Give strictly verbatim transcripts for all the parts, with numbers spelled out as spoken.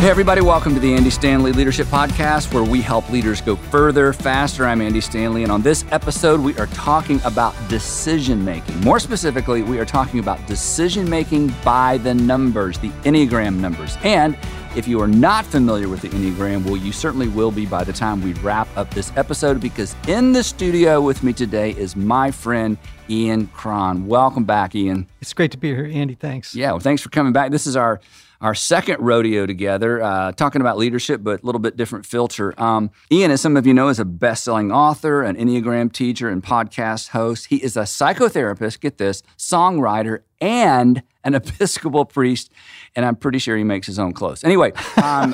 Hey, everybody, welcome to the Andy Stanley Leadership Podcast, where we help leaders go further, faster. I'm Andy Stanley, and on this episode, we are talking about decision-making. More specifically, we are talking about decision-making by the numbers, the Enneagram numbers. And if you are not familiar with the Enneagram, well, you certainly will be by the time we wrap up this episode, because in the studio with me today is my friend, Ian Cron. Welcome back, Ian. It's great to be here, Andy. Thanks. Yeah, well, thanks for coming back. This is our Our second rodeo together, uh, talking about leadership, but a little bit different filter. Um, Ian, as some of you know, is a best-selling author, an Enneagram teacher, and podcast host. He is a psychotherapist, get this, songwriter, and an Episcopal priest, and I'm pretty sure he makes his own clothes. Anyway, um,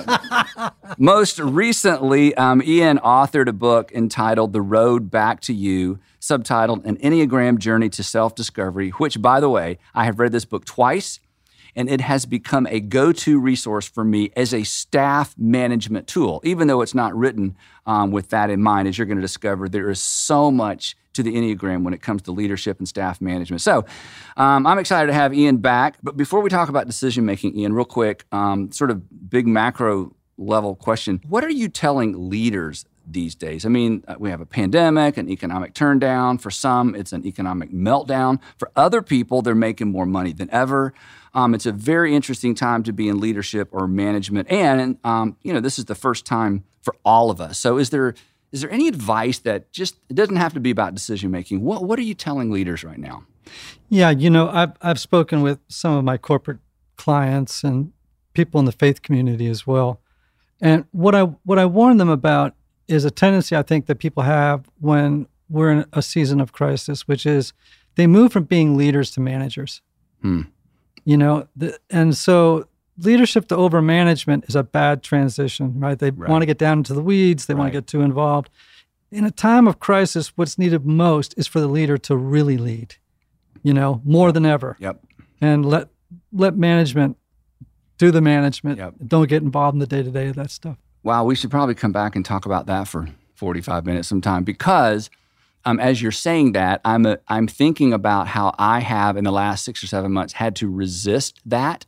most recently, um, Ian authored a book entitled The Road Back to You, subtitled An Enneagram Journey to Self-Discovery, which, by the way, I have read this book twice, and it has become a go-to resource for me as a staff management tool, even though it's not written um, with that in mind. As you're going to discover, there is so much to the Enneagram when it comes to leadership and staff management. So um, I'm excited to have Ian back. But before we talk about decision-making, Ian, real quick, um, sort of big macro level question. What are you telling leaders these days? I mean, we have a pandemic, an economic turndown. For some, it's an economic meltdown. For other people, they're making more money than ever. Um, it's a very interesting time to be in leadership or management. And, um, you know, this is the first time for all of us. So is there is there any advice that just, it doesn't have to be about decision-making. What what are you telling leaders right now? Yeah, you know, I've, I've spoken with some of my corporate clients and people in the faith community as well. And what I what I warn them about is a tendency, I think, that people have when we're in a season of crisis, which is they move from being leaders to managers. Hmm. You know, the, and so leadership to over management is a bad transition, right? They right. want to get down into the weeds. They right. want to get too involved. In a time of crisis, what's needed most is for the leader to really lead, you know, more than ever. Yep. And let let management do the management. Yep. Don't get involved in the day-to-day of that stuff. Wow, we should probably come back and talk about that for forty-five minutes sometime, because Um, as you're saying that, I'm a, I'm thinking about how I have in the last six or seven months had to resist that,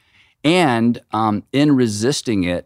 and um, in resisting it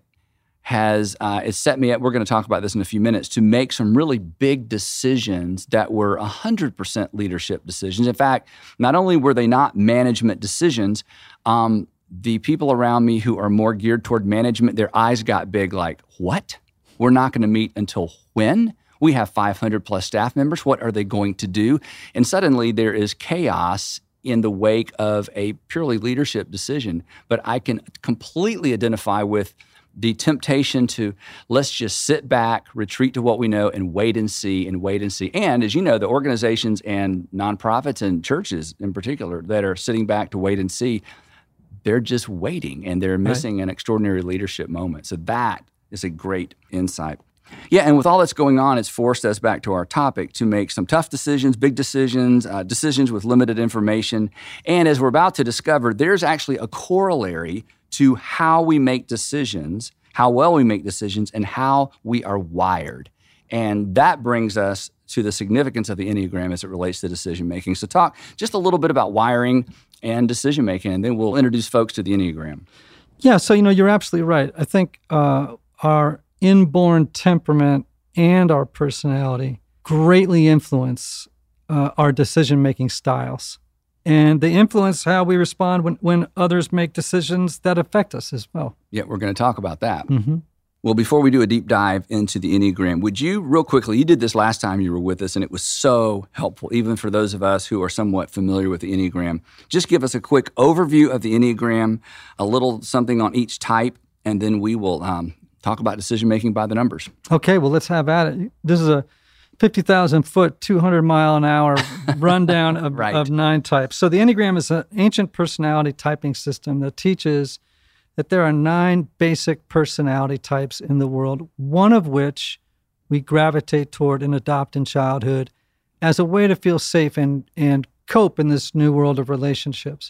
has uh, it set me up. We're going to talk about this in a few minutes, to make some really big decisions that were one hundred percent leadership decisions. In fact, not only were they not management decisions, um, the people around me who are more geared toward management, their eyes got big, like, what? We're not going to meet until when? We have five hundred plus staff members. What are they going to do? And suddenly there is chaos in the wake of a purely leadership decision. But I can completely identify with the temptation to, let's just sit back, retreat to what we know, and wait and see and wait and see. And as you know, the organizations and nonprofits and churches in particular that are sitting back to wait and see, they're just waiting, and they're missing right. an extraordinary leadership moment. So that is a great insight. Yeah, and with all that's going on, it's forced us back to our topic to make some tough decisions, big decisions, uh, decisions with limited information. And as we're about to discover, there's actually a corollary to how we make decisions, how well we make decisions, and how we are wired. And that brings us to the significance of the Enneagram as it relates to decision-making. So talk just a little bit about wiring and decision-making, and then we'll introduce folks to the Enneagram. Yeah, so, you know, you're absolutely right. I think uh, our inborn temperament and our personality greatly influence uh, our decision-making styles. And they influence how we respond when, when others make decisions that affect us as well. Yeah, we're going to talk about that. Mm-hmm. Well, before we do a deep dive into the Enneagram, would you real quickly, you did this last time you were with us, and it was so helpful, even for those of us who are somewhat familiar with the Enneagram. Just give us a quick overview of the Enneagram, a little something on each type, and then we will um, talk about decision-making by the numbers. Okay, well, let's have at it. This is a fifty thousand foot, two hundred mile an hour rundown of, right. of nine types. So the Enneagram is an ancient personality typing system that teaches that there are nine basic personality types in the world, one of which we gravitate toward and adopt in childhood as a way to feel safe and, and cope in this new world of relationships.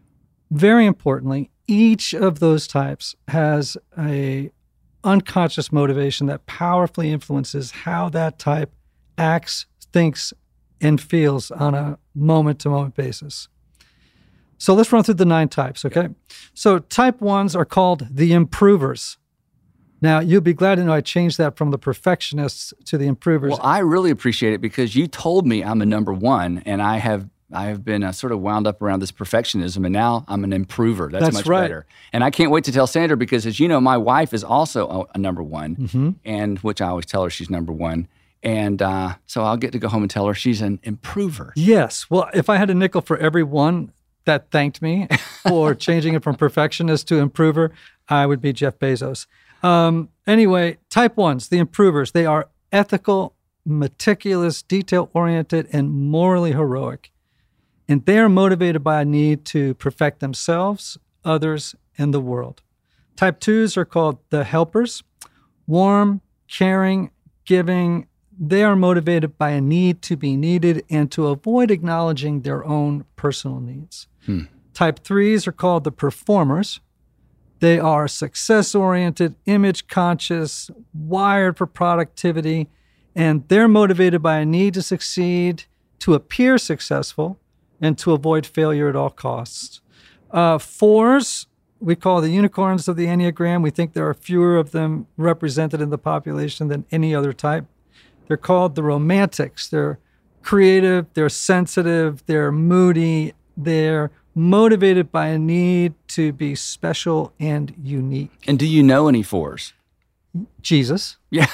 Very importantly, each of those types has a unconscious motivation that powerfully influences how that type acts, thinks, and feels on a moment-to-moment basis. So let's run through the nine types, okay? So type ones are called the improvers. Now, you'll be glad to know I changed that from the perfectionists to the improvers. Well, I really appreciate it because you told me I'm a number one, and I have I have been uh, sort of wound up around this perfectionism, and now I'm an improver. That's, That's much right. better. And I can't wait to tell Sandra because, as you know, my wife is also a, a number one, Mm-hmm. and which I always tell her she's number one. And uh, so I'll get to go home and tell her she's an improver. Yes. Well, if I had a nickel for every one that thanked me for changing it from perfectionist to improver, I would be Jeff Bezos. Um, anyway, type ones, the improvers, they are ethical, meticulous, detail-oriented, and morally heroic. And they are motivated by a need to perfect themselves, others, and the world. Type twos are called the helpers, warm, caring, giving. They are motivated by a need to be needed and to avoid acknowledging their own personal needs. Hmm. Type threes are called the performers. They are success-oriented, image-conscious, wired for productivity, and they're motivated by a need to succeed, to appear successful, and to avoid failure at all costs. Uh, fours, we call the unicorns of the Enneagram. We think there are fewer of them represented in the population than any other type. They're called the romantics. They're creative, they're sensitive, they're moody, they're motivated by a need to be special and unique. And do you know any fours? Jesus. Yeah.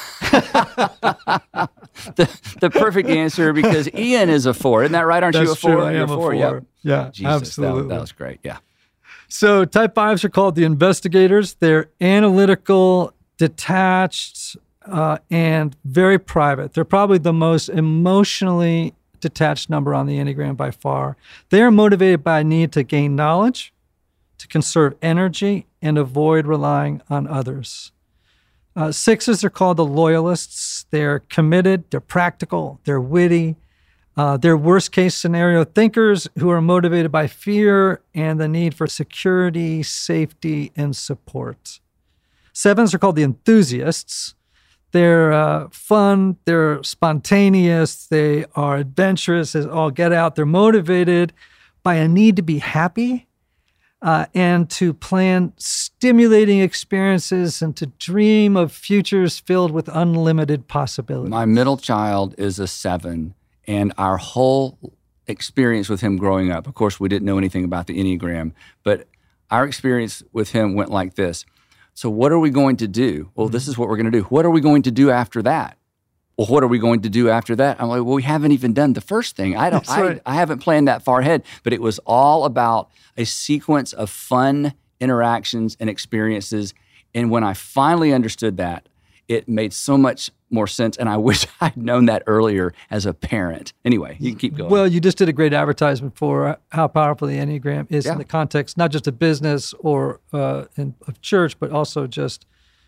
the, the perfect answer because Ian is a four. Isn't that right? Aren't That's you a four? true. I You're am a four. Yep. Yeah, Jesus, absolutely. That, that was great. Yeah. So type fives are called the investigators. They're analytical, detached, uh, and very private. They're probably the most emotionally detached number on the Enneagram by far. They are motivated by a need to gain knowledge, to conserve energy, and avoid relying on others. Uh, sixes are called the loyalists. They're committed, they're practical, they're witty. Uh, they're worst-case scenario thinkers who are motivated by fear and the need for security, safety, and support. Sevens are called the enthusiasts. They're uh, fun, they're spontaneous, they are adventurous as all get out. They're motivated by a need to be happy uh, and to plan stimulating experiences and to dream of futures filled with unlimited possibilities. My middle child is a seven, and our whole experience with him growing up, of course, we didn't know anything about the Enneagram, but our experience with him went like this. So what are we going to do? Well, this is what we're going to do. What are we going to do after that? Well, what are we going to do after that? I'm like, well, we haven't even done the first thing. I don't. That's right. I, I haven't planned that far ahead. But it was all about a sequence of fun interactions and experiences. And when I finally understood that, it made so much more sense. And I wish I'd known that earlier as a parent. Anyway, you can keep going. Well, you just did a great advertisement for how powerful the Enneagram is Yeah. in the context, not just of business or uh, in, of church, but also just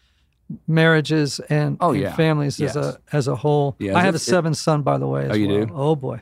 marriages and, Oh, and yeah. families Yes. as a as a whole. Yes, I have a it- seven son, by the way. As Oh, you well. do? Oh boy.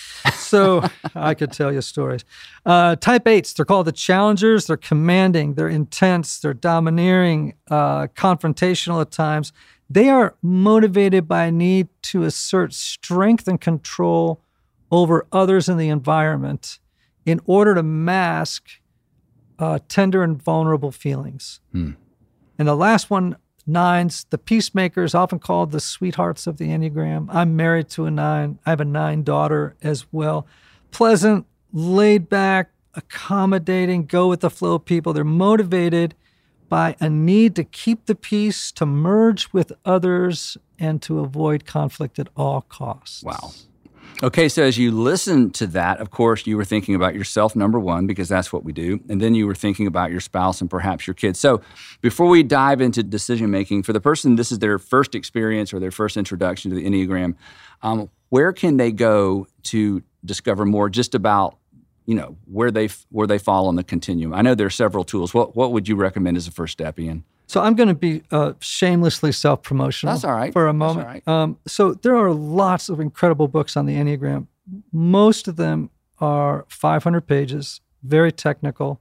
So I could tell you stories. Uh, type eights, they're called the challengers. They're commanding. They're intense. They're domineering, uh, confrontational at times. They are motivated by a need to assert strength and control over others in the environment in order to mask uh, tender and vulnerable feelings. Hmm. And the last one, nines, the peacemakers, often called the sweethearts of the Enneagram. I'm married to a nine. I have a nine daughter as well. Pleasant, laid back, accommodating, go with the flow people. They're motivated by a need to keep the peace, to merge with others, and to avoid conflict at all costs. Wow. Okay, so as you listen to that, of course, you were thinking about yourself, number one, because that's what we do. And then you were thinking about your spouse and perhaps your kids. So before we dive into decision-making, for the person, this is their first experience or their first introduction to the Enneagram, um, where can they go to discover more just about, you know, where they where they fall on the continuum? I know there are several tools. What what would you recommend as a first step, Ian? So I'm going to be uh, shamelessly self-promotional That's all right. for a That's moment. all right. Um, so there are lots of incredible books on the Enneagram. Most of them are five hundred pages, very technical,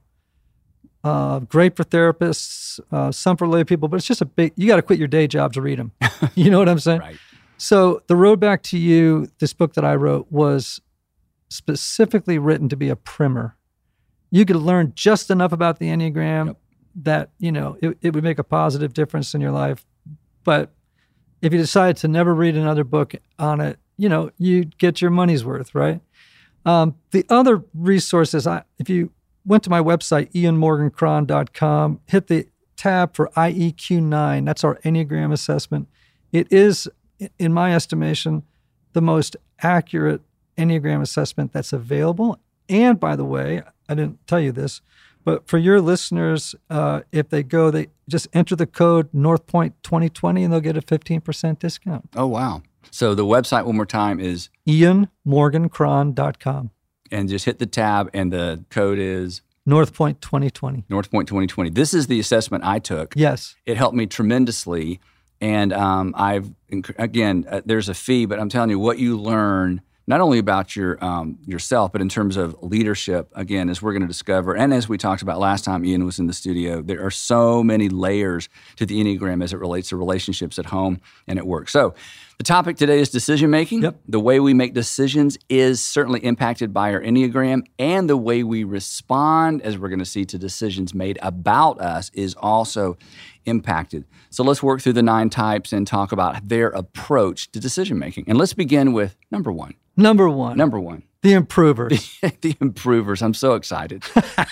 uh, great for therapists, uh, some for lay people, but it's just a big, you got to quit your day job to read them. You know what I'm saying? Right. So The Road Back to You, this book that I wrote, was specifically written to be a primer. you could learn just enough about the Enneagram Yep. that, you know, it, it would make a positive difference in your life. But if you decide to never read another book on it, you know, you get your money's worth, right? Um, the other resources, I, if you went to my website, ian morgan cron dot com, hit the tab for I E Q nine, that's our Enneagram assessment. It is, in my estimation, the most accurate Enneagram assessment that's available. And by the way, I didn't tell you this, but for your listeners, uh, if they go, they just enter the code Northpoint twenty twenty and they'll get a fifteen percent discount. Oh, wow. So the website one more time is ian morgan cron dot com. And just hit the tab and the code is Northpoint twenty twenty. Northpoint twenty twenty. This is the assessment I took. Yes. It helped me tremendously. And um, I've, again, uh, there's a fee, but I'm telling you what you learn, not only about your um, yourself, but in terms of leadership, again, as we're going to discover, and as we talked about last time Ian was in the studio, there are so many layers to the Enneagram as it relates to relationships at home and at work. So the topic today is decision-making. Yep. The way we make decisions is certainly impacted by our Enneagram, and the way we respond, as we're going to see, to decisions made about us is also impacted. So let's work through the nine types and talk about their approach to decision-making. And let's begin with number one. Number one. Number one. The improvers. The improvers. I'm so excited.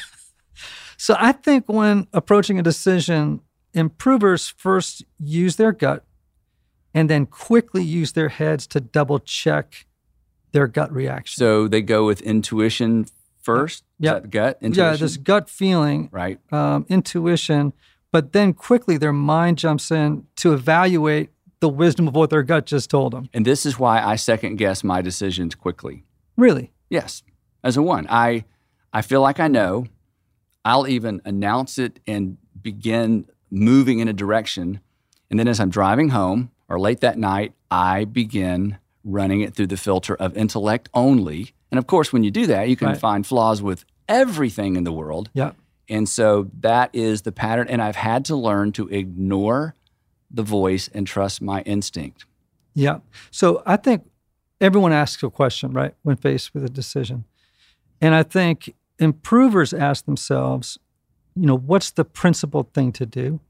So I think when approaching a decision, improvers first use their gut and then quickly use their heads to double check their gut reaction. So they go with intuition first? Yeah. Is that gut intuition? Yeah, this gut feeling, Right. um, intuition, but then quickly their mind jumps in to evaluate the wisdom of what their gut just told them. And this is why I second guess my decisions quickly. Really? Yes. As a one, I I feel like I know. I'll even announce it and begin moving in a direction. And then as I'm driving home or late that night, I begin running it through the filter of intellect only. And of course, when you do that, you can Right. find flaws with everything in the world. Yeah. And so that is the pattern. And I've had to learn to ignore the voice and trust my instinct. Yeah. So I think everyone asks a question, right, when faced with a decision. And I think improvers ask themselves, you know, what's the principled thing to do?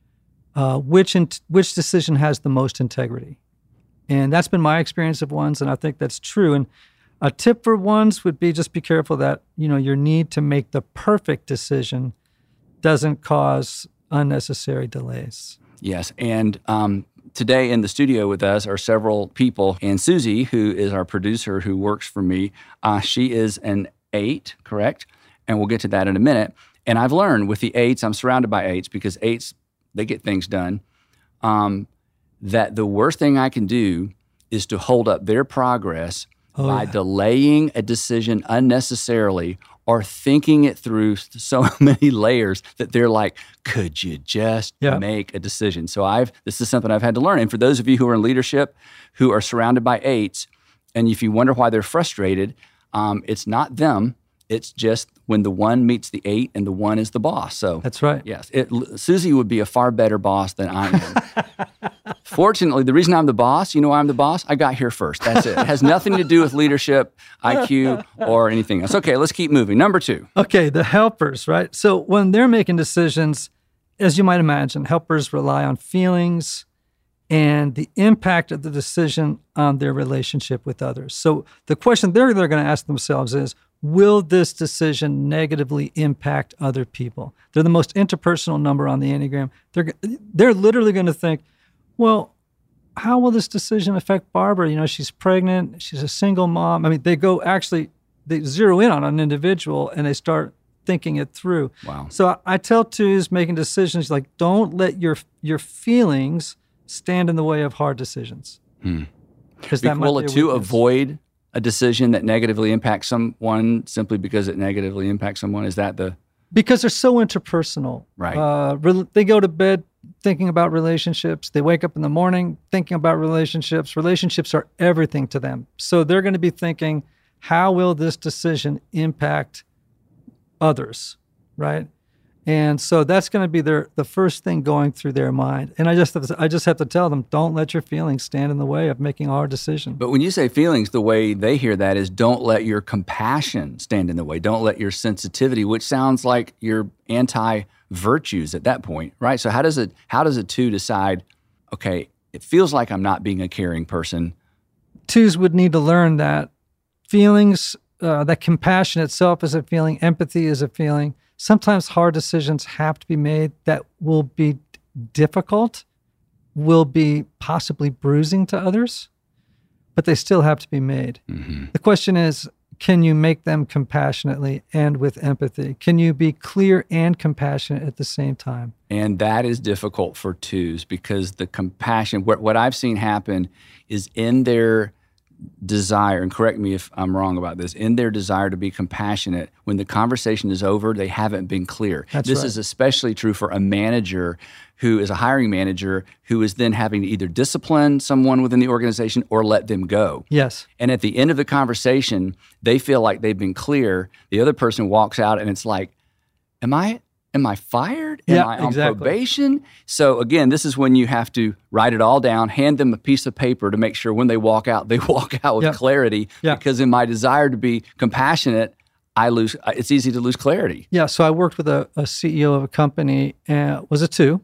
Uh, which in, which decision has the most integrity? And that's been my experience of ones, and I think that's true. And a tip for ones would be just be careful that, you know, your need to make the perfect decision doesn't cause unnecessary delays. Yes. And um, today in the studio with us are several people. And Susie, who is our producer who works for me, uh, she is an eight, correct? And we'll get to that in a minute. And I've learned with the eights, I'm surrounded by eights because eights, they get things done, um, that the worst thing I can do is to hold up their progress Oh, by yeah. delaying a decision unnecessarily or thinking it through so many layers that they're like, could you just Yeah. make a decision? So I've this is something I've had to learn. And for those of you who are in leadership who are surrounded by eights, and if you wonder why they're frustrated, um, it's not them. It's just when the one meets the eight and the one is the boss. So That's right. yes, it, Susie would be a far better boss than I am. Fortunately, the reason I'm the boss, you know why I'm the boss? I got here first. That's it. It has nothing to do with leadership, I Q, or anything else. Okay, let's keep moving. Number two. Okay, the helpers, right? So when they're making decisions, as you might imagine, helpers rely on feelings and the impact of the decision on their relationship with others. So the question they're, they're going to ask themselves is, will this decision negatively impact other people? They're the most interpersonal number on the Enneagram. They're, they're literally going to think, well, how will this decision affect Barbara? You know, she's pregnant, she's a single mom. I mean, they go actually, they zero in on an individual and they start thinking it through. Wow. So I, I tell twos making decisions, like, don't let your your feelings stand in the way of hard decisions. Hmm. Because that might Will be a a two weakness. avoid a decision that negatively impacts someone simply because it negatively impacts someone? Is that the... Because they're so interpersonal. Right. Uh, re- they go to bed thinking about relationships. They wake up in the morning thinking about relationships. Relationships are everything to them. So they're going to be thinking, how will this decision impact others, right? And so that's going to be their the first thing going through their mind. And I just have to, I just have to tell them, don't let your feelings stand in the way of making a hard decision. But when you say feelings, the way they hear that is don't let your compassion stand in the way. Don't let your sensitivity, which sounds like your anti-virtues at that point, right? So how does it how does a two decide, okay, it feels like I'm not being a caring person? Twos would need to learn that feelings, uh, that compassion itself is a feeling, empathy is a feeling. Sometimes hard decisions have to be made that will be difficult, will be possibly bruising to others, but they still have to be made. Mm-hmm. The question is, can you make them compassionately and with empathy? Can you be clear and compassionate at the same time? And that is difficult for twos because the compassion, what, what I've seen happen is in their desire, and correct me if I'm wrong about this, in their desire to be compassionate, when the conversation is over, they haven't been clear. That's this right. is especially true for a manager who is a hiring manager who is then having to either discipline someone within the organization or let them go. Yes. And at the end of the conversation, they feel like they've been clear. The other person walks out and it's like, am I am I fired? Am yeah, I on exactly. probation? So again, this is when you have to write it all down, hand them a piece of paper to make sure when they walk out, they walk out with yeah. clarity. Yeah. Because in my desire to be compassionate, I lose. It's easy to lose clarity. Yeah. So I worked with a, a C E O of a company, and it was a two,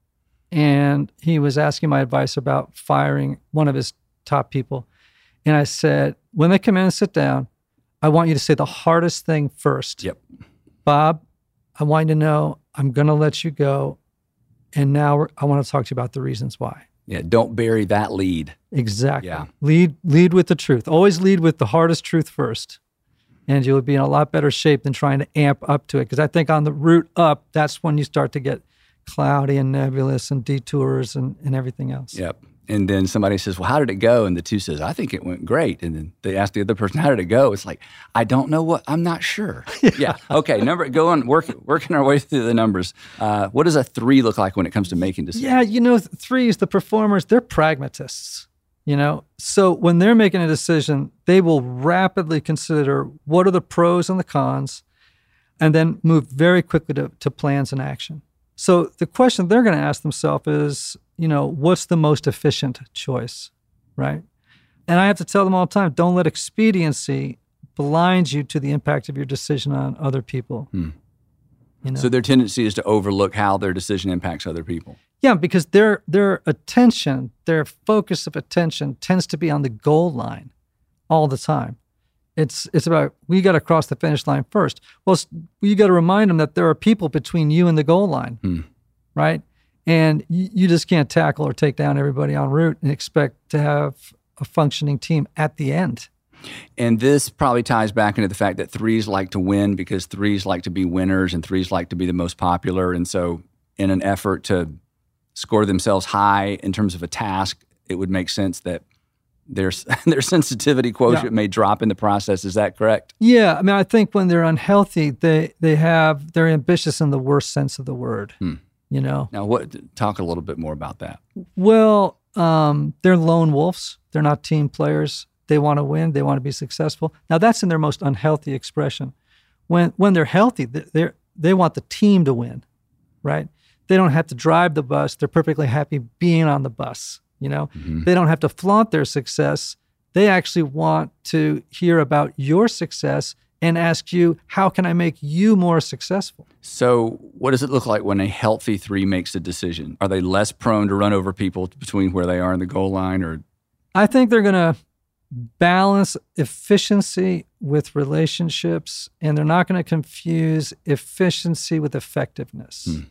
and he was asking my advice about firing one of his top people. And I said, when they come in and sit down, I want you to say the hardest thing first. Yep. Bob, I want you to know I'm going to let you go, and now we're, I want to talk to you about the reasons why. Yeah, don't bury that lead. Exactly. Yeah. Lead lead with the truth. Always lead with the hardest truth first, and you'll be in a lot better shape than trying to amp up to it. Because I think on the route up, that's when you start to get cloudy and nebulous and detours and, and everything else. Yep. And then somebody says, well, how did it go? And the two says, I think it went great. And then they ask the other person, how did it go? It's like, I don't know what, I'm not sure. yeah. yeah. Okay. Number, go on, work, working our way through the numbers. Uh, what does a three look like when it comes to making decisions? Yeah. You know, threes, the performers, they're pragmatists, you know? So when they're making a decision, they will rapidly consider what are the pros and the cons, and then move very quickly to, to plans and action. So the question they're going to ask themselves is, you know, what's the most efficient choice, right? And I have to tell them all the time, don't let expediency blind you to the impact of your decision on other people. Hmm. You know? So their tendency is to overlook how their decision impacts other people. Yeah, because their their attention, their focus of attention tends to be on the goal line all the time. It's it's about, we got to cross the finish line first. Well, you got to remind them that there are people between you and the goal line, hmm. right? And you, you just can't tackle or take down everybody en route and expect to have a functioning team at the end. And this probably ties back into the fact that threes like to win because threes like to be winners and threes like to be the most popular. And so in an effort to score themselves high in terms of a task, it would make sense that their their sensitivity quotient yeah. may drop in the process. Is that correct? Yeah. I mean, I think when they're unhealthy, they, they have, they're ambitious in the worst sense of the word. Hmm. You know. Now, what? Talk a little bit more about that. Well, um, they're lone wolves. They're not team players. They want to win. They want to be successful. Now, that's in their most unhealthy expression. When when they're healthy, they they want the team to win, right? They don't have to drive the bus. They're perfectly happy being on the bus. You know, mm-hmm. They don't have to flaunt their success. They actually want to hear about your success and ask you, how can I make you more successful? So what does it look like when a healthy three makes a decision? Are they less prone to run over people between where they are and the goal line? Or I think they're going to balance efficiency with relationships, and they're not going to confuse efficiency with effectiveness. Hmm.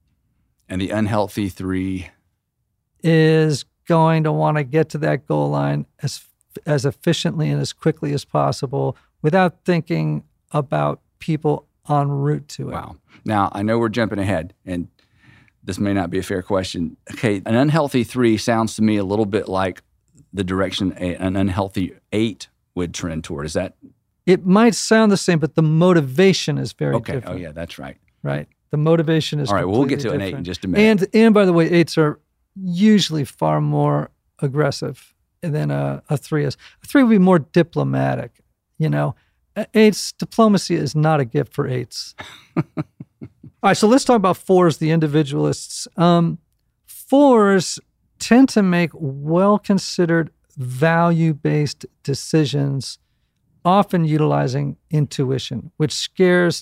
And the unhealthy three is going to want to get to that goal line as as efficiently and as quickly as possible without thinking about people en route to it. Wow. Now, I know we're jumping ahead, and this may not be a fair question. Okay, an unhealthy three sounds to me a little bit like the direction a, an unhealthy eight would trend toward. Is that? It might sound the same, but the motivation is very okay. different. Oh, yeah, that's right. Right. The motivation is all right. Well, we'll get to different. an eight in just a minute. And and by the way, eights are usually far more aggressive than a, a three is. A three would be more diplomatic. You know, eights, diplomacy is not a gift for eights. All right, so let's talk about fours, the individualists. Um, fours tend to make well-considered, value-based decisions, often utilizing intuition, which scares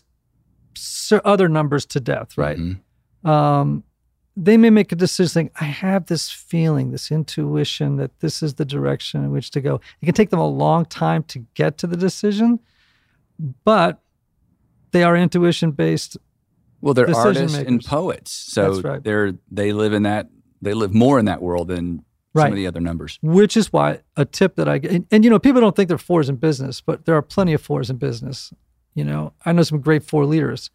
other numbers to death, right? Mm-hmm. Um, they may make a decision saying, I have this feeling, this intuition that this is the direction in which to go. It can take them a long time to get to the decision, but they are intuition-based. Well, they're artists and poets, so right. they're they live in that they live more in that world than right. some of the other numbers. Which is why a tip that I get, and, and you know, people don't think they're fours in business, but there are plenty of fours in business. You know, I know some great four leaders.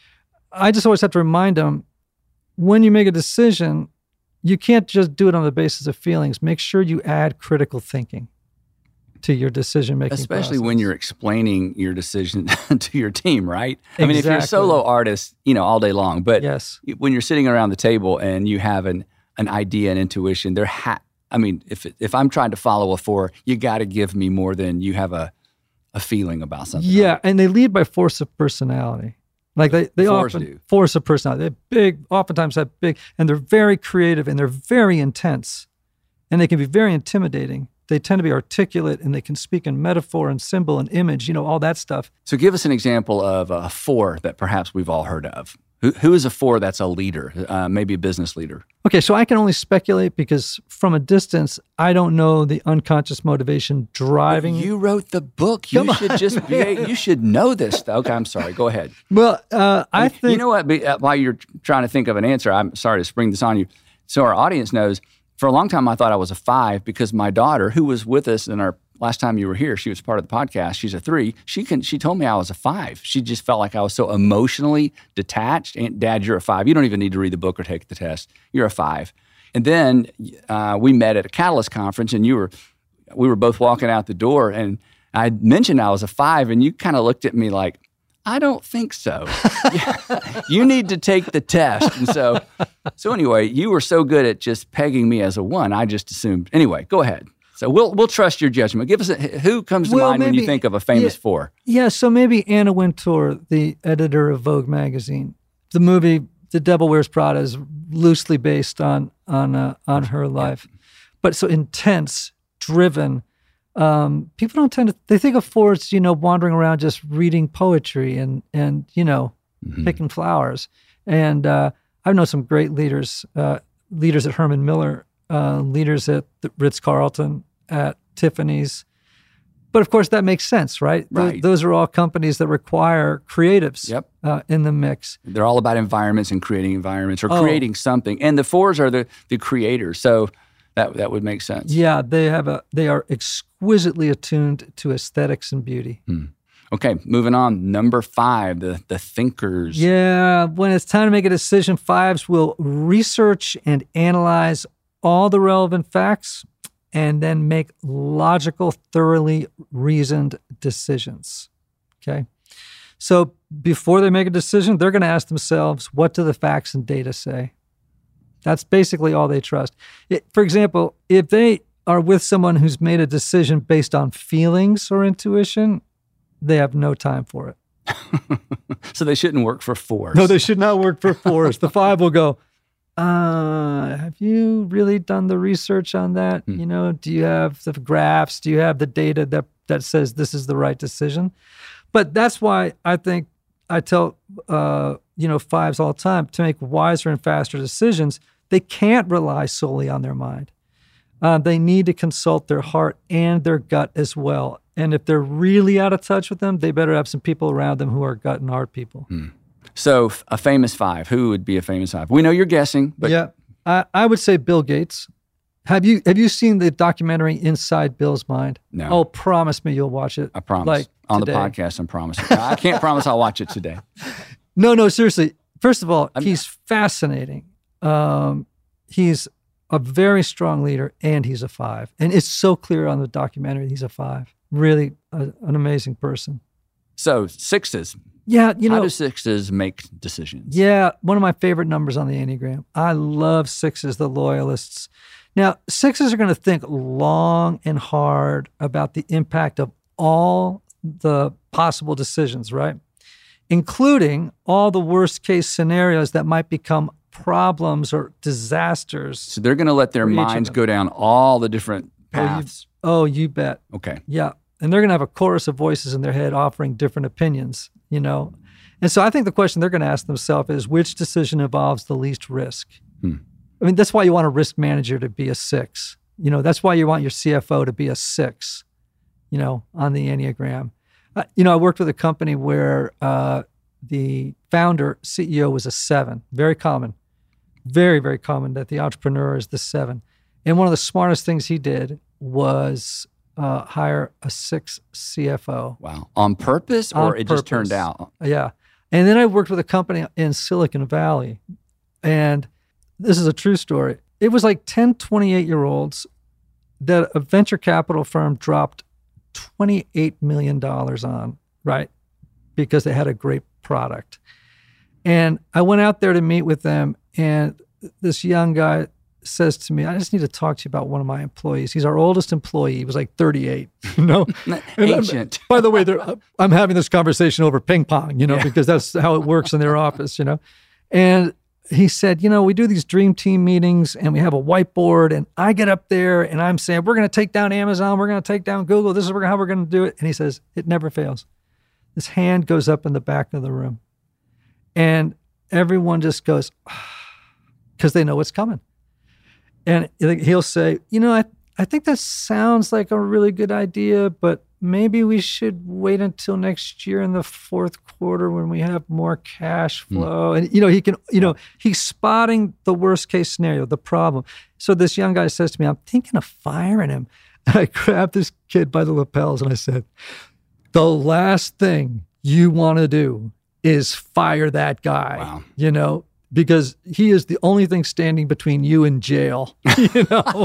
I just always have to remind them, when you make a decision, you can't just do it on the basis of feelings. Make sure you add critical thinking to your decision-making Especially process. When you're explaining your decision to your team, right? I exactly. mean, if you're a solo artist, you know, all day long, but yes. when you're sitting around the table and you have an, an idea and intuition, there ha- I mean, if if I'm trying to follow a four, you got to give me more than you have a, a feeling about something. Yeah, and they lead by force of personality. Like they, they Fours often, do. force of personality. They're big, oftentimes have big, and they're very creative and they're very intense. And they can be very intimidating. They tend to be articulate and they can speak in metaphor and symbol and image, you know, all that stuff. So give us an example of a four that perhaps we've all heard of. Who, who is a four that's a leader, uh, maybe a business leader? Okay, so I can only speculate because from a distance, I don't know the unconscious motivation driving. Well, you wrote the book. You Come should on, just be, you should know this stuff. Okay, I'm sorry. Go ahead. Well, uh, I think... You know what? While you're trying to think of an answer, I'm sorry to spring this on you. So our audience knows, for a long time I thought I was a five because my daughter, who was with us in our last time you were here, she was part of the podcast. She's a three. She can. She told me I was a five. She just felt like I was so emotionally detached. And Dad, you're a five. You don't even need to read the book or take the test. You're a five. And then uh, we met at a Catalyst conference, and you were, we were both walking out the door, and I mentioned I was a five, and you kind of looked at me like, I don't think so. You need to take the test. And so, so anyway, you were so good at just pegging me as a one. I just assumed. Anyway, go ahead. So we'll we'll trust your judgment. Give us a, who comes to well, mind maybe, when you think of a famous yeah, four? Yeah, so maybe Anna Wintour, the editor of Vogue magazine. The movie The Devil Wears Prada is loosely based on on uh, on her life, yeah. But so intense, driven. Um, people don't tend to. They think of fours, you know, wandering around just reading poetry and and you know, mm-hmm. picking flowers. And uh, I know some great leaders, uh, leaders at Herman Miller, uh, leaders at the Ritz-Carlton, at Tiffany's. But of course, that makes sense, right? Right. Th- those are all companies that require creatives yep. uh, in the mix. They're all about environments and creating environments or oh. creating something. And the fours are the, the creators. So that that would make sense. Yeah, they have a they are exquisitely attuned to aesthetics and beauty. Hmm. Okay, moving on. Number five, the the thinkers. Yeah, when it's time to make a decision, fives will research and analyze all the relevant facts and then make logical, thoroughly reasoned decisions. Okay? So before they make a decision, they're going to ask themselves, what do the facts and data say? That's basically all they trust. It, for example, if they are with someone who's made a decision based on feelings or intuition, they have no time for it. So they shouldn't work for fours. No, they should not work for fours. The five will go, uh, have you really done the research on that? Hmm. You know, do you have the graphs? Do you have the data that, that says this is the right decision? But that's why I think I tell, uh, you know, fives all the time, to make wiser and faster decisions, they can't rely solely on their mind. Uh, they need to consult their heart and their gut as well. And if they're really out of touch with them, they better have some people around them who are gut and heart people. Hmm. So a famous five, who would be a famous five? We know you're guessing, but yeah, I, I would say Bill Gates. Have you have you seen the documentary Inside Bill's Mind? No. Oh, promise me you'll watch it. I promise. Like on today. The podcast, I'm promising. I can't promise I'll watch it today. No, no, seriously. First of all, I'm, he's fascinating. Um, he's a very strong leader, and he's a five. And it's so clear on the documentary he's a five. Really a, an amazing person. So sixes. Yeah, you know. How do sixes make decisions? Yeah, one of my favorite numbers on the Enneagram. I love sixes, the loyalists. Now, sixes are going to think long and hard about the impact of all the possible decisions, right? including all the worst case scenarios that might become problems or disasters. So they're going to let their minds go down all the different paths. Oh, you, oh, you bet. Okay. Yeah. And they're going to have a chorus of voices in their head offering different opinions, you know. And so I think the question they're going to ask themselves is, which decision involves the least risk? Hmm. I mean, that's why you want a risk manager to be a six. You know, that's why you want your C F O to be a six, you know, on the Enneagram. Uh, you know, I worked with a company where uh, the founder, C E O, was a seven. Very common. Very, very common that the entrepreneur is the seven. And one of the smartest things he did was uh, hire a six C F O. Wow. On purpose, or On it purpose. just turned out? Yeah. And then I worked with a company in Silicon Valley. And this is a true story. It was like ten, twenty-eight-year-olds that a venture capital firm dropped twenty-eight million dollars on, right? Because they had a great product. And I went out there to meet with them, and this young guy says to me, I just need to talk to you about one of my employees. He's our oldest employee. He was like thirty-eight, you know? Ancient. By the way, I'm having this conversation over ping pong, you know, yeah. because that's how it works in their office, you know? And he said, you know, we do these dream team meetings and we have a whiteboard, and I get up there and I'm saying, we're going to take down Amazon. We're going to take down Google. This is how we're going to do it. And he says, it never fails. His hand goes up in the back of the room, and everyone just goes, because they know what's coming. And he'll say, you know, I, I think that sounds like a really good idea, but maybe we should wait until next year in the fourth quarter when we have more cash flow. Mm. And, you know, he can, you know, he's spotting the worst case scenario, the problem. So this young guy says to me, I'm thinking of firing him. And I grabbed this kid by the lapels and I said, the last thing you want to do is fire that guy, wow. you know, because he is the only thing standing between you and jail. You know,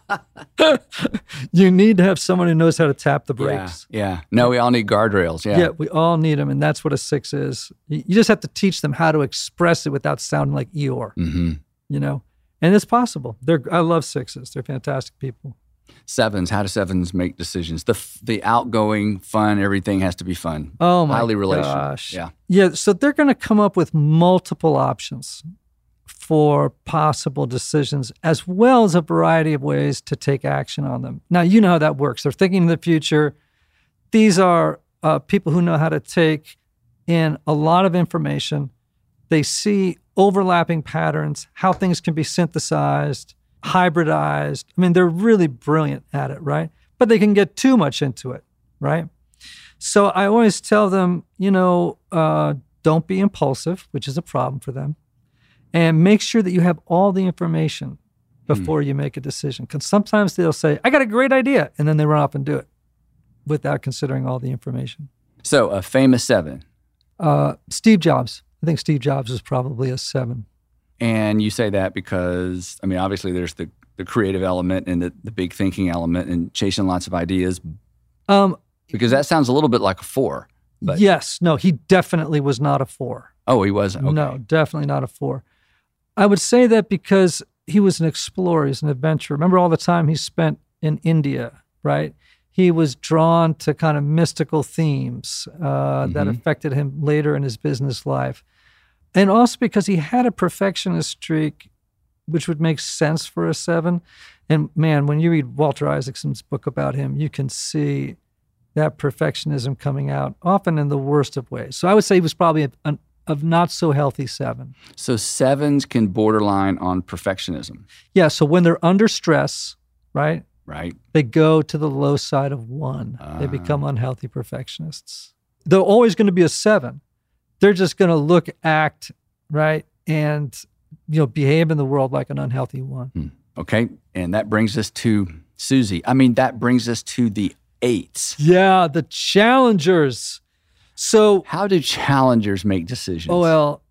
you need to have someone who knows how to tap the brakes. Yeah, yeah. No, we all need guardrails. Yeah, yeah, we all need them, and that's what a six is. You just have to teach them how to express it without sounding like Eeyore. Mm-hmm. You know, and it's possible. They're I love sixes. They're fantastic people. Sevens. How do sevens make decisions? The the outgoing, fun, everything has to be fun. Oh my Highly relational. gosh. Yeah. Yeah. So they're going to come up with multiple options for possible decisions, as well as a variety of ways to take action on them. Now, you know how that works. They're thinking in the future. These are uh, people who know how to take in a lot of information. They see overlapping patterns, how things can be synthesized, hybridized. I mean, they're really brilliant at it, right? But they can get too much into it, right? So I always tell them, you know, uh, don't be impulsive, which is a problem for them. And make sure that you have all the information before hmm. you make a decision. Because sometimes they'll say, I got a great idea. And then they run off and do it without considering all the information. So a famous seven. Uh, Steve Jobs. I think Steve Jobs is probably a seven. And you say that because, I mean, obviously there's the, the creative element and the, the big thinking element and chasing lots of ideas. Um, because that sounds a little bit like a four. But. Yes. No, he definitely was not a four. Oh, he wasn't? Okay. No, definitely not a four. I would say that because he was an explorer, he's an adventurer. Remember all the time he spent in India, right? He was drawn to kind of mystical themes uh, mm-hmm. that affected him later in his business life. And also because he had a perfectionist streak, which would make sense for a seven. And man, when you read Walter Isaacson's book about him, you can see that perfectionism coming out, often in the worst of ways. So I would say he was probably a, a, a not so healthy seven. So sevens can borderline on perfectionism. Yeah, so when they're under stress, right? Right. They go to the low side of one. Uh. They become Ah. unhealthy perfectionists. They're always going to be a seven. They're just going to look, act, right, and you know, behave in the world like an unhealthy one. Hmm. Okay, and that brings us to Susie. I mean, that brings us to the eights. Yeah, the challengers. So how do challengers make decisions? Oh, well,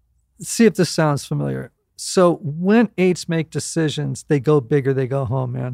see if this sounds familiar. So when eights make decisions, they go big or they go home, man.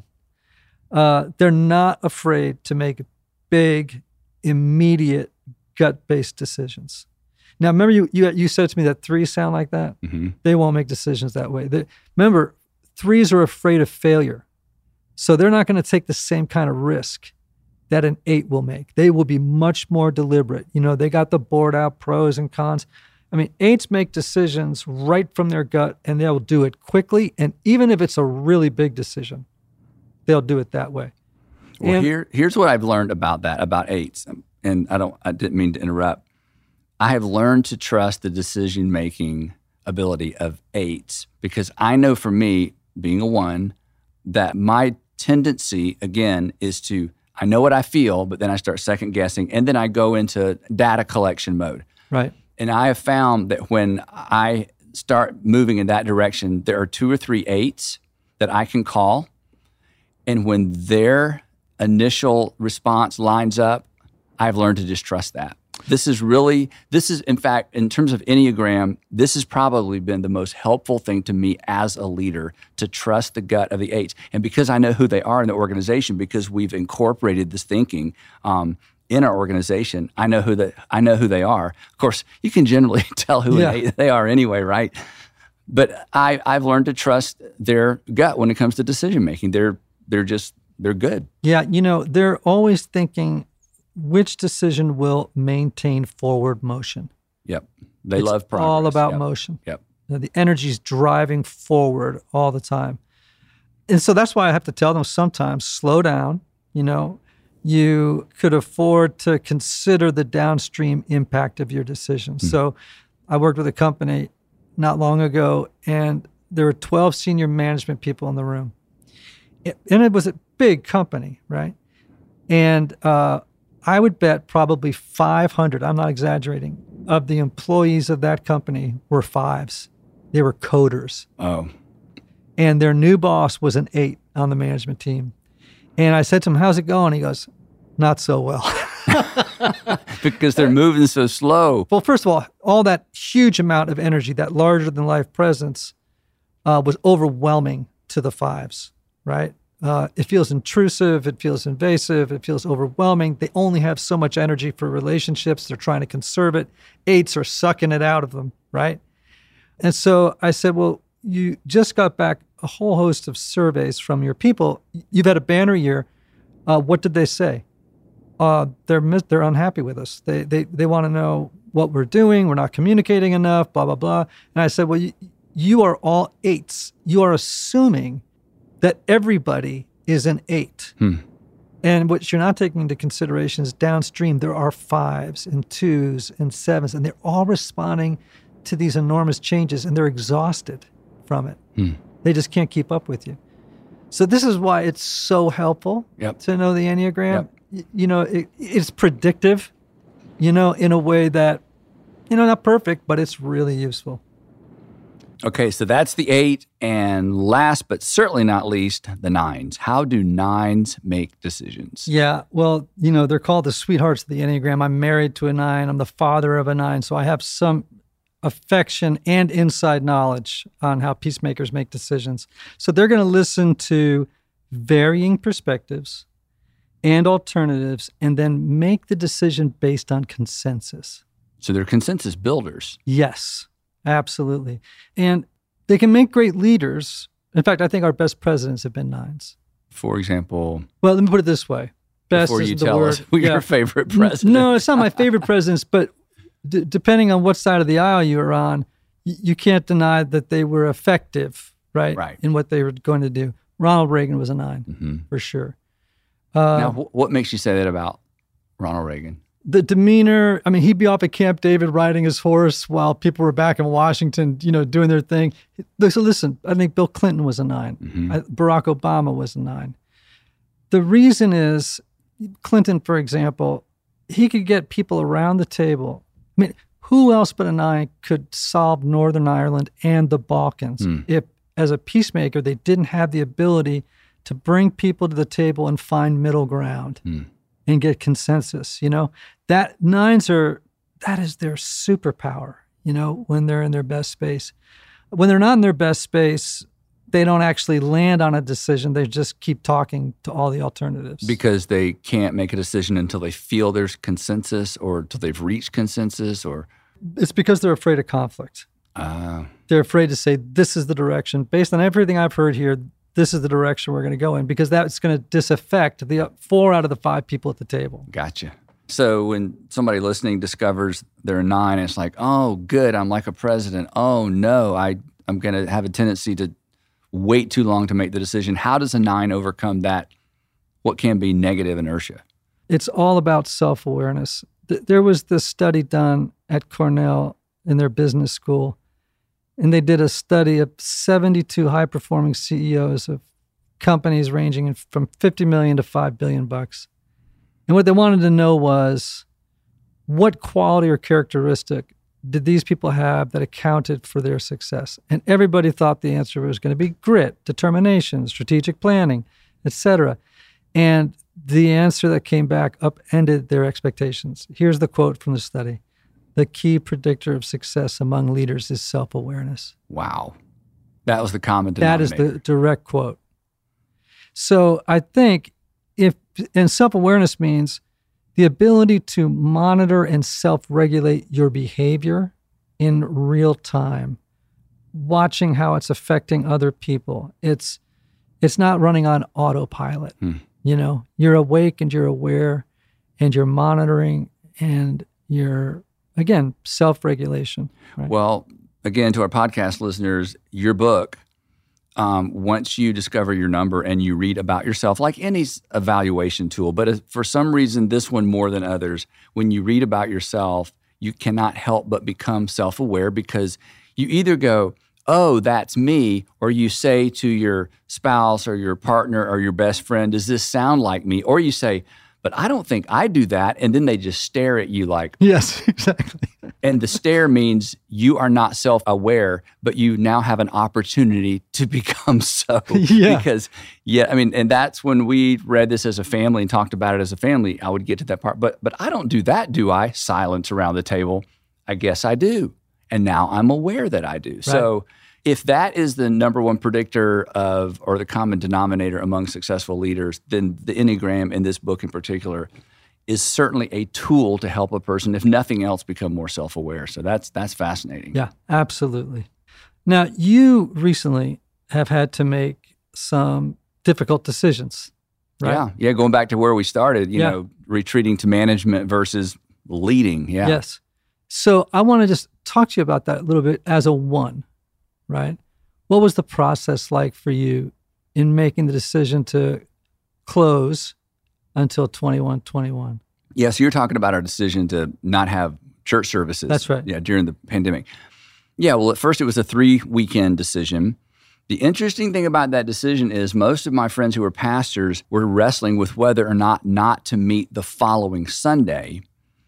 Uh, they're not afraid to make big, immediate, gut-based decisions. Now, remember you, you you said to me that threes sound like that? Mm-hmm. They won't make decisions that way. They, remember, threes are afraid of failure. So they're not going to take the same kind of risk that an eight will make. They will be much more deliberate. You know, they got the board out, pros and cons. I mean, eights make decisions right from their gut, and they'll do it quickly. And even if it's a really big decision, they'll do it that way. Well, and, here, here's what I've learned about that, about eights. And I don't, I didn't mean to interrupt. I have learned to trust the decision-making ability of eights because I know for me, being a one, that my tendency, again, is to, I know what I feel, but then I start second guessing, and then I go into data collection mode. Right. And I have found that when I start moving in that direction, there are two or three eights that I can call. And when their initial response lines up, I've learned to just trust that. This is really, this is, in fact, in terms of Enneagram, this has probably been the most helpful thing to me as a leader, to trust the gut of the eights. And because I know who they are in the organization, because we've incorporated this thinking um, in our organization, I know who the, I know who they are. Of course, you can generally tell who yeah. an eight they are anyway, right? But I, I've learned to trust their gut when it comes to decision making. They're they're just they're good. Yeah, you know, they're always thinking, which decision will maintain forward motion? Yep. They it's love progress. all about yep. motion. Yep. You know, the energy's driving forward all the time. And so that's why I have to tell them sometimes, slow down. You know, you could afford to consider the downstream impact of your decisions. Mm-hmm. So I worked with a company not long ago, and there were twelve senior management people in the room. And it was a big company, right? And uh, I would bet probably five hundred, I'm not exaggerating, of the employees of that company were fives. They were coders. Oh. And their new boss was an eight on the management team. And I said to him, how's it going? He goes, not so well. Because they're moving so slow. Well, first of all, all that huge amount of energy, that larger-than-life presence, uh, was overwhelming to the fives, right? Uh, it feels intrusive. It feels invasive. It feels overwhelming. They only have so much energy for relationships. They're trying to conserve it. Eights are sucking it out of them, right? And so I said, well, you just got back a whole host of surveys from your people. You've had a banner year. Uh, what did they say? Uh, they're they're unhappy with us. They they they want to know what we're doing. We're not communicating enough, blah, blah, blah. And I said, well, you, you are all eights. You are assuming that everybody is an eight. Hmm. And what you're not taking into consideration is downstream, there are fives and twos and sevens, and they're all responding to these enormous changes, and they're exhausted from it. Hmm. They just can't keep up with you. So this is why it's so helpful yep. to know the Enneagram. Yep. Y- you know, it, it's predictive, you know, in a way that, you know, not perfect, but it's really useful. Okay, so that's the eight. And last but certainly not least, the nines. How do nines make decisions? Yeah, well, you know, they're called the sweethearts of the Enneagram. I'm married to a nine. I'm the father of a nine. So I have some affection and inside knowledge on how peacemakers make decisions. So they're going to listen to varying perspectives and alternatives and then make the decision based on consensus. So they're consensus builders. Yes. Absolutely. And they can make great leaders. In fact, I think our best presidents have been nines. For example? Well, let me put it this way. Best before you isn't tell the word. us who yeah. your favorite president. No, it's not my favorite presidents, but d- depending on what side of the aisle you were on, y- you can't deny that they were effective, right? Right. In what they were going to do. Ronald Reagan was a nine, mm-hmm. for sure. Uh, now, wh- what makes you say that about Ronald Reagan? The demeanor, I mean, he'd be off at Camp David riding his horse while people were back in Washington, you know, doing their thing. So listen, I think Bill Clinton was a nine. Mm-hmm. I, Barack Obama was a nine. The reason is, Clinton, for example, he could get people around the table. I mean, who else but a nine could solve Northern Ireland and the Balkans mm. if, as a peacemaker, they didn't have the ability to bring people to the table and find middle ground? Mm. And get consensus, you know, that nines are, that is their superpower, you know, when they're in their best space. When they're not in their best space, they don't actually land on a decision. They just keep talking to all the alternatives. Because they can't make a decision until they feel there's consensus or until they've reached consensus or? It's because they're afraid of conflict. Uh, they're afraid to say, this is the direction. Based on everything I've heard here, this is the direction we're going to go in, because that's going to disaffect the four out of the five people at the table. Gotcha. So when somebody listening discovers they're a nine, it's like, oh, good, I'm like a president. Oh, no, I, I'm going to have a tendency to wait too long to make the decision. How does a nine overcome that, what can be negative inertia? It's all about self-awareness. Th- there was this study done at Cornell in their business school, and they did a study of seventy-two high-performing C E Os of companies ranging in, from fifty million to five billion bucks. And what they wanted to know was, what quality or characteristic did these people have that accounted for their success? And everybody thought the answer was going to be grit, determination, strategic planning, et cetera. And the answer that came back upended their expectations. Here's the quote from the study. The key predictor of success among leaders is self-awareness. Wow. That was the common That denominator. is the direct quote. So I think if, and self-awareness means the ability to monitor and self-regulate your behavior in real time, watching how it's affecting other people. It's it's not running on autopilot. Hmm. You know, you're awake and you're aware and you're monitoring and you're, again, self-regulation. Right? Well, again, to our podcast listeners, your book, um, once you discover your number and you read about yourself, like any s- evaluation tool, but if, for some reason, this one more than others, when you read about yourself, you cannot help but become self-aware, because you either go, oh, that's me, or you say to your spouse or your partner or your best friend, does this sound like me? Or you say, but I don't think I do that. And then they just stare at you like, Yes, exactly. and the stare means you are not self-aware, but you now have an opportunity to become so. Yeah. Because, yeah, I mean, and that's when we read this as a family and talked about it as a family, I would get to that part. But but I don't do that, do I? Silence around the table. I guess I do. And now I'm aware that I do. Right. So if that is the number one predictor of, or the common denominator among successful leaders, then the Enneagram in this book in particular is certainly a tool to help a person, if nothing else, become more self-aware. So that's that's fascinating. Yeah, absolutely. Now, you recently have had to make some difficult decisions, right? Yeah, yeah. Going back to where we started, you Yeah. know, retreating to management versus leading. Yeah. Yes. So I want to just talk to you about that a little bit as a one, right? What was the process like for you in making the decision to close until twenty-one twenty-one? Yeah, so you're talking about our decision to not have church services. That's right. Yeah, during the pandemic. Yeah, well, at first it was a three-weekend decision. The interesting thing about that decision is most of my friends who were pastors were wrestling with whether or not not to meet the following Sunday.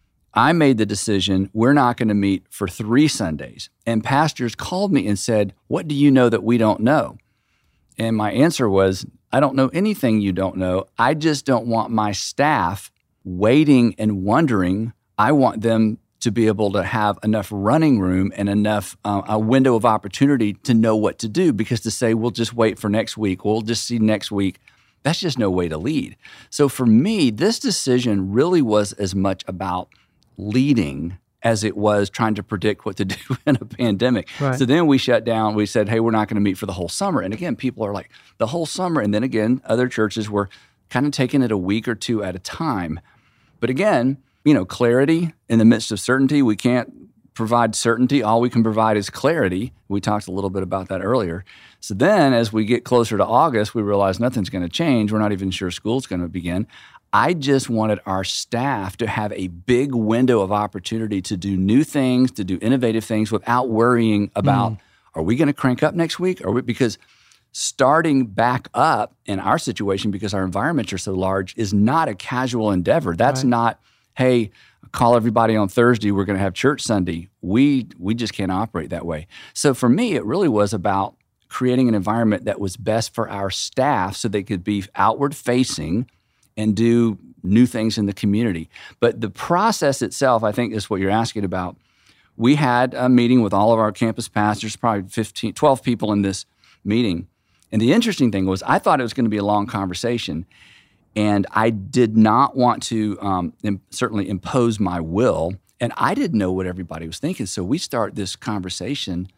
I made the decision, we're not going to meet for three Sundays. And pastors called me and said, what do you know that we don't know? And my answer was, I don't know anything you don't know. I just don't want my staff waiting and wondering. I want them to be able to have enough running room and enough uh, a window of opportunity to know what to do, because to say, we'll just wait for next week, we'll just see next week, that's just no way to lead. So for me, this decision really was as much about leading as it was trying to predict what to do in a pandemic. Right. So then we shut down. We said, hey, we're not going to meet for the whole summer. And again, people are like, the whole summer. And then again, other churches were kind of taking it a week or two at a time. But again, you know, clarity in the midst of certainty. We can't provide certainty. All we can provide is clarity. We talked a little bit about that earlier. So then as we get closer to August, we realize nothing's going to change. We're not even sure school's going to begin. I just wanted our staff to have a big window of opportunity to do new things, to do innovative things without worrying about, mm. are we going to crank up next week? Are we, because starting back up in our situation, because our environments are so large, is not a casual endeavor. That's right. not, hey, call everybody on Thursday, we're going to have church Sunday. We we just can't operate that way. So for me, it really was about creating an environment that was best for our staff so they could be outward facing and do new things in the community. But the process itself, I think, is what you're asking about. We had a meeting with all of our campus pastors, probably fifteen, twelve people in this meeting. And the interesting thing was I thought it was going to be a long conversation. And I did not want to um, im- certainly impose my will. And I didn't know what everybody was thinking. So we start this conversation,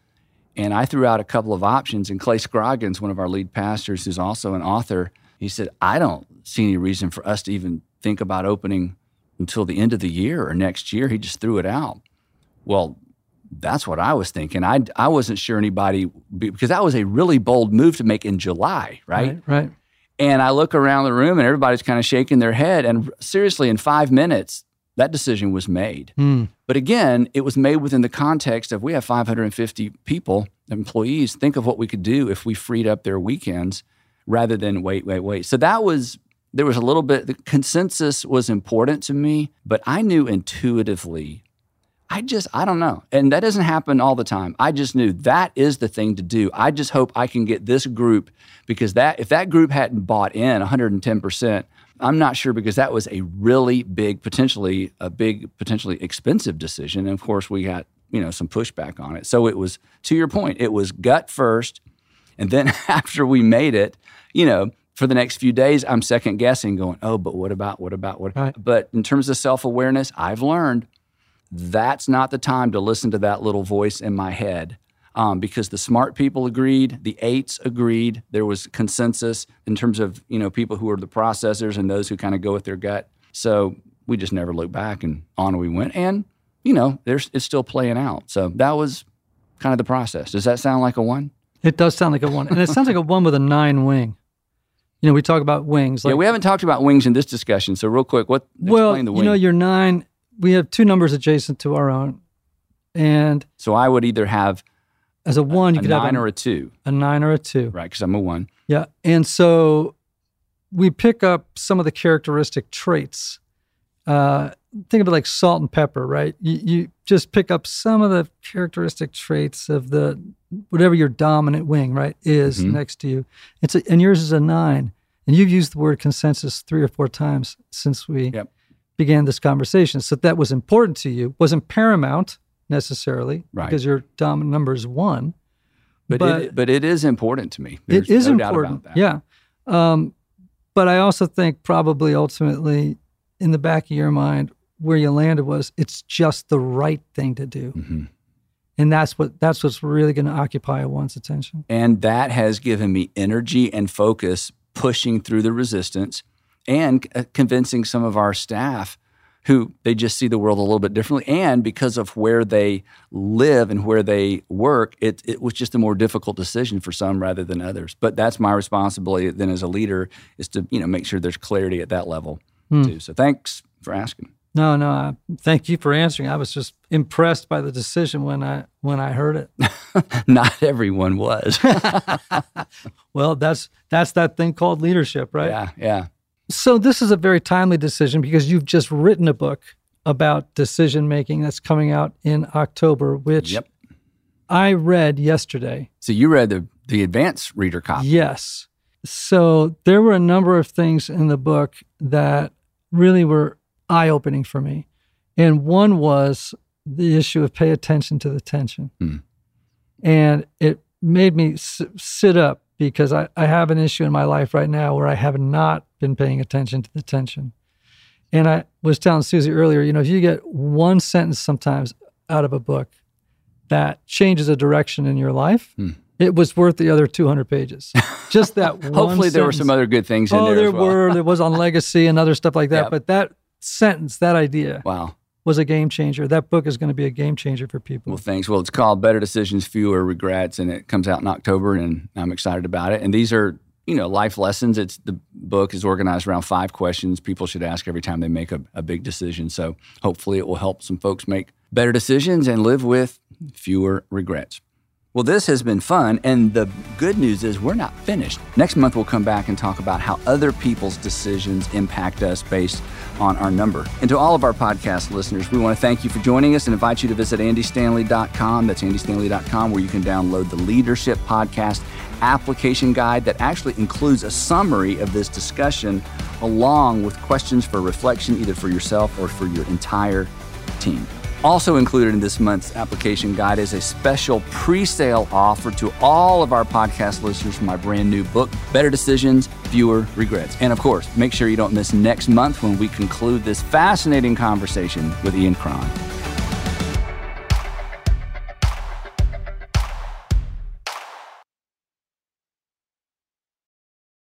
And I threw out a couple of options, and Clay Scroggins, one of our lead pastors, who's also an author, he said, I don't see any reason for us to even think about opening until the end of the year or next year. He just threw it out. Well, that's what I was thinking. I, I wasn't sure anybody, because that was a really bold move to make in July, right? Right, right. And I look around the room and everybody's kind of shaking their head. And seriously, in five minutes, that decision was made. Mm. But again, it was made within the context of we have five hundred fifty people, employees. Think of what we could do if we freed up their weekends rather than wait, wait, wait. So that was, there was a little bit, the consensus was important to me, but I knew intuitively, I just, I don't know. And that doesn't happen all the time. I just knew that is the thing to do. I just hope I can get this group, because that if that group hadn't bought in one hundred ten percent, I'm not sure, because that was a really big, potentially a big, potentially expensive decision. And of course, we got, you know, some pushback on it. So it was, to your point, it was gut first. And then after we made it, you know, for the next few days, I'm second guessing going, oh, but what about, what about, what? Right. But in terms of self-awareness, I've learned that's not the time to listen to that little voice in my head. Um, because the smart people agreed, the eights agreed, there was consensus in terms of, you know, people who are the processors and those who kind of go with their gut. So we just never looked back, and on we went. And, you know, there's it's still playing out. So that was kind of the process. Does that sound like a one? It does sound like a one. And it sounds like a one with a nine wing. You know, we talk about wings. Like, yeah, we haven't talked about wings in this discussion. So real quick, what well, explain the wing? you know, your nine, we have two numbers adjacent to our own. And so I would either have as a one, you a could nine have a, or a two. a nine or a two. Right, because I'm a one. Yeah. And so we pick up some of the characteristic traits. Uh, think of it like salt and pepper, right? You, you just pick up some of the characteristic traits of the, whatever your dominant wing, right, is Mm-hmm. next to you. It's a, and yours is a nine. And you've used the word consensus three or four times since we Yep. began this conversation. So that was important to you. Wasn't paramount necessarily, Right. because your dominant number is one. But But- it, but it is important to me. There's It is no doubt important. about that. Yeah. Um, but I also think probably ultimately in the back of your mind, where you landed was it's just the right thing to do. Mm-hmm. And that's what that's what's really going to occupy one's attention. And that has given me energy and focus pushing through the resistance and uh, convincing some of our staff who they just see the world a little bit differently. And because of where they live and where they work, it, it was just a more difficult decision for some rather than others. But that's my responsibility then as a leader, is to, you know, make sure there's clarity at that level Hmm. too. So thanks for asking. No, no. I, thank you for answering. I was just impressed by the decision when I when I heard it. Not everyone was. Well, that's that's that thing called leadership, right? Yeah, yeah. So this is a very timely decision because you've just written a book about decision making that's coming out in October, which Yep. I read yesterday. So you read the the advanced reader copy. Yes. So there were a number of things in the book that really were eye-opening for me. And one was the issue of pay attention to the tension. Hmm. And it made me s- sit up because I, I have an issue in my life right now where I have not been paying attention to the tension. And I was telling Susie earlier, you know, if you get one sentence sometimes out of a book that changes a direction in your life, Hmm. it was worth the other two hundred pages. Just that one Hopefully there were sentence. some other good things in Oh, there there as well. were. There was on legacy and other stuff like that. Yep. But that sentence, that idea Wow. was a game changer. That book is going to be a game changer for people. Well, thanks. Well, it's called Better Decisions, Fewer Regrets, and it comes out in October, and I'm excited about it. And these are, you know, life lessons. It's the book is organized around five questions people should ask every time they make a, a big decision. So hopefully it will help some folks make better decisions and live with fewer regrets. Well, this has been fun, and the good news is we're not finished. Next month, we'll come back and talk about how other people's decisions impact us based on our number. And to all of our podcast listeners, we want to thank you for joining us and invite you to visit andy stanley dot com. That's andy stanley dot com, where you can download the Leadership Podcast application guide that actually includes a summary of this discussion along with questions for reflection, either for yourself or for your entire team. Also included in this month's application guide is a special pre-sale offer to all of our podcast listeners for my brand new book, Better Decisions, Fewer Regrets. And of course, make sure you don't miss next month when we conclude this fascinating conversation with Ian Cron.